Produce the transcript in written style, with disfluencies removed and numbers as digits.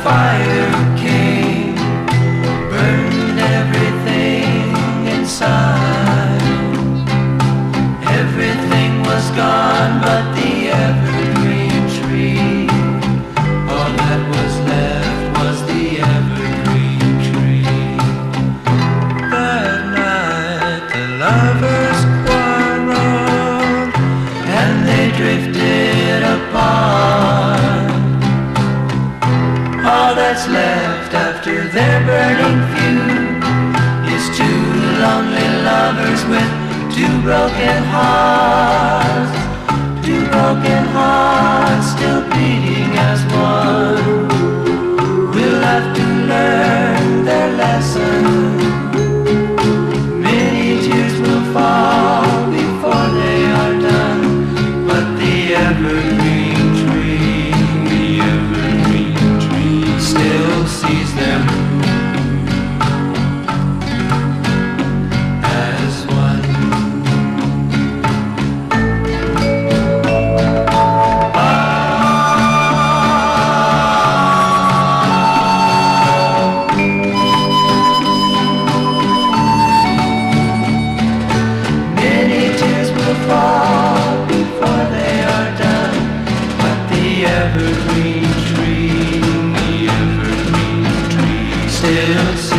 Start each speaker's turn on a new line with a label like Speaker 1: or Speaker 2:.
Speaker 1: fire came, burned everything inside. Everything was gone but the evergreen tree. All that was left was the evergreen tree. That night the lovers quarreled and they drifted apart. All that's left after their burning feud is two lonely lovers with two broken hearts. Two broken hearts still beating as one. We'll have to learn their lesson. Many tears will fall before they are done, but the evergreen tree still sees them as one. Many tears will fall before they are done, but the evergreen tree still